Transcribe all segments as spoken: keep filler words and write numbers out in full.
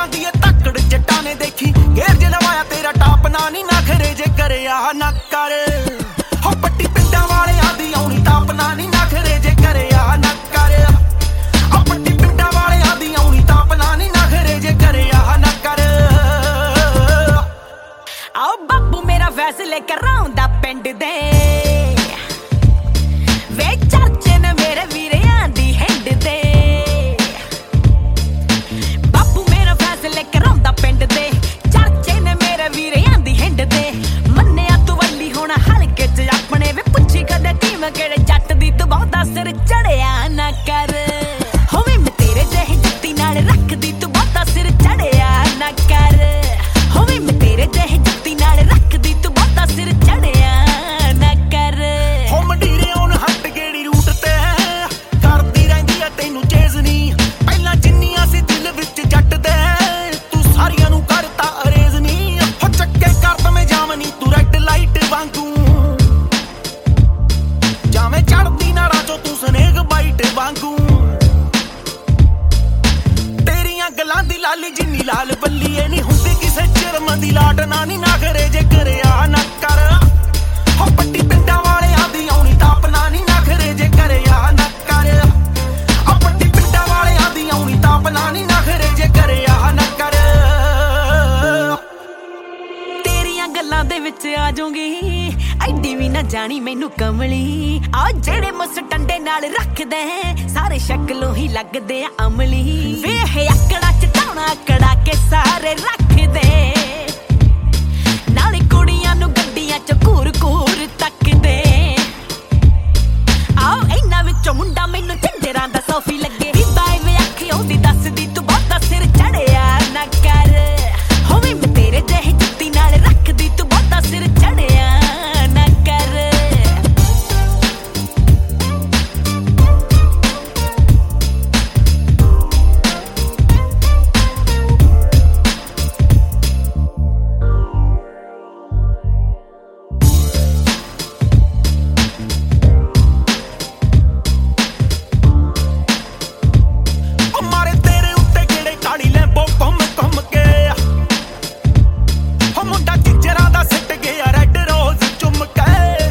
ਜਾਂਦੀ ਏ ਤੱਕੜ ਜੱਟਾਂ ਨੇ ਦੇਖੀ ਗੇਰ ਜੇ ਲਵਾਇਆ ਤੇਰਾ ਟਾਪ ਨਾ ਨੀ ਨਖਰੇ ਜੇ ਕਰਿਆ ਨਾ ਕਰ ਹੋ ਪੱਟੀ ਪਿੰਡਾਂ ਵਾਲਿਆਂ ਦੀ ਆਉਣੀ ਤਾਪ ਨਾ ਨੀ ਨਖਰੇ ਜੇ ਕਰਿਆ ਨਾ ਕਰ ਹੋ ਪੱਟੀ ਪਿੰਡਾਂ ਵਾਲਿਆਂ ਦੀ ਆਉਣੀ ਤਾਪ ਨਾ ਨੀ ਨਖਰੇ ਜੇ ਕਰਿਆ ਨਾ ਕਰ ਆਓ ਬਾਪੂ ਮੇਰਾ ਫੈਸਲੇ ਕਰਾਉਂਦਾ ਪਿੰਡ ਦੇ ਵੇ ਚਾਚੇ ਨੇ ਮੇਰੇ ਵੀਰਿਆਂ ਦੀ ਹਿੰਡ ਦੇ ਬਾਪੂ ਮੇਰਾ ਫੈਸਲੇ ਕਰਾਉਂਦਾ ਪਿੰਡ ਦੇ ਚਾਚੇ ਨੇ ਮੇਰੇ ਵੀਰਿਆਂ ਦੀ ਹਿੰਡ ਦੇ ਮੰਨਿਆ ਤੂੰ ਵੱਲੀ ਹੁਣ ਹਲਕੇ ਚ ਆਪਣੇ ਵੇ ਪੁੱਛੀ ਕਦੇ ਟੀਮ ਕਿਹੜੇ ਜੱਟ ਦੀ ਤੂੰ ਬਹੁਤਾ ਸਿਰ ਚੜਿਆ ਨਾ ਕਰ ਹੋਵੇ ਮੈਂ ਤੇਰੇ ਜਿਹੇ ਜੁੱਤੀ ਨਾਲ ਰੱਖਦੀ ਤੂੰ ਬਹੁਤਾ ਸਿਰ ਚੜਿਆ ਨਾ ਕਰ ਹੋਵੇ ਮੈਂ ਤੇਰੇ ਜਿਹੇ ਜੁੱਤੀ ਨਾਲ ਰੱਖਦੀ ਤੂੰ ਬਹੁਤਾ ਸਿਰ ਚੜਿਆ ਨਾ ਕਰ ਹੋ ਮੰਡੀਰੇ ਹੁਣ ਹੱਟ ਗੇੜੀ ਰੂਟ ਤੇ ਕਰਦੀ ਰਹਿੰਦੀ ਆ ਤੈਨੂੰ ਚੇਜ਼ ਨੀ ਪਹਿਲਾਂ ਜਿੰਨੀਆਂ ਸੀ ਦਿਲ ਵਿੱਚ ਜੱਟ ਦੇ ਤੂੰ ਸਾਰੀਆਂ ਨੂੰ ਕਰਤਾ ਅਰੇਜ਼ ਨੀ ਹੋ ਚੱਕੇ ਕਰ ਤਵੇਂ ਜਾਵਨੀ ਤੂੰ ਰੈੱਡ ਲਾਈਟ ਵਾਂਗੂ ਜਾਵੇਂ ਚੜਦੀ ਨਾੜਾਂ ਚੋਂ ਤੂੰ ਸਨੇਕ ਬਾਈਟ ਵਾਂਗੂ ਤੇਰੀਆਂ ਗੱਲਾਂ ਦੀ ਲਾਲੀ ਜਿੰਨੀ ਲਾਲ ਬੱਲੀ ਏ ਨੀ ਹੁੰਦੀ ਕਿਸੇ ਚਰਮ ਦੀ ਲਾਟ ਨਾ ਨੀ ਨਖਰੇ ਜੇ ਕਰਿਆ ਨਾ ਕਰ ਹੋ ਪੱਟੀ ਪਿੰਡਾਂ ਵਾਲਿਆਂ ਦੀ ਆਉਣੀ ਤਾਪ ਨਾ ਨੀ ਨਖਰੇ ਜੇ ਕਰਿਆ ਨਾ ਕਰ ਹੋ ਪੱਟੀ ਪਿੰਡਾਂ ਵਾਲਿਆਂ ਦੀ ਆਉਣੀ ਤਾਪ ਨਾ ਨੀ ਨਖਰੇ ਜੇ ਕਰਿਆ ਨਾ ਕਰ ਤੇਰੀਆਂ ਗੱਲਾਂ ਦੇ ਵਿੱਚ ਆ ਜਾਊਂਗੀ ਐਡੀ ਵੀ ਨਾ ਜਾਣੀ ਮੈਨੂੰ ਕਮਲੀ ਆ ਜਿਹੜੇ ਮੁੱਸ ਟੰਡੇ ਨਾਲ ਰੱਖਦੇ ਸਾਰੇ ਸ਼ਕਲੋਂ ਹੀ ਲੱਗਦੇ ਆ ਅਮਲੀ ਵੇਹ ਆਕੜਾ ਚਟਾਉਣਾ ਕੜਾ ਕੇ ਸਾਰੇ ਰੱਖਦੇ ਨਾਲੇ ਕੁੜੀਆਂ ਨੂੰ ਗੱਡੀਆਂ ਚ ਘੂਰ ਘੂਰ ਤੱਕਦੇ ਆਓ ਇਹਨਾਂ ਵਿੱਚੋਂ ਮੁੰਡਾ ਮੈਨੂੰ ਝੰਡਰਾਂ ਦਾ ਸੋਫੀ ਲੱਗੇ ਬਾਈ ਵੇ ਅੱਖੀ ਆਉਂਦੀ ਦੱਸਦੀ ਤੂੰ ਬਹੁਤਾ ਸਿਰ ਚੜਿਆ ਨਾ ਕਰ ਹੋਵੇ ਮੈਂ ਤੇਰੇ ਜਿਹੇ ਜੁੱਤੀ ਨਾਲ ਰੱਖਦੀ ਤੂੰ ਬਹੁਤਾ ਸਿਰ ਚੜਿਆ ਨਾ ਕਰ ਮਾਰੇ ਤੇਰੇ ਉੱਤੇ ਕਿਹੜੇ ਕਾਲੀ ਲੈਂਬੋ ਘੁੰਮ ਘੁੰਮ ਕੇ ਹੋ ਮੁੰਡਾ ਕਿਚਰਾਂ ਦਾ ਸਿੱਟ ਗਿਆ ਰੈੱਡ ਰੋਜ਼ ਚੁੰਮ ਕੇ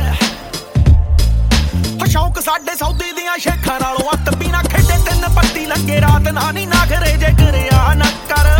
ਹੋ ਸ਼ੌਕ ਸਾਡੇ ਸੌਦੀ ਦੀਆਂ ਸ਼ੇਖਾਂ ਨਾਲੋਂ ਅੱਤ ਪੀਣਾ ਖੇਡੇ ਤਿੰਨ ਪੱਤੀ ਲੱਗੇ ਰਾਤ ਨਾ ਨੀ ਨਖਰੇ ਜੇ ਕਰਿਆ ਨਾ ਕਰ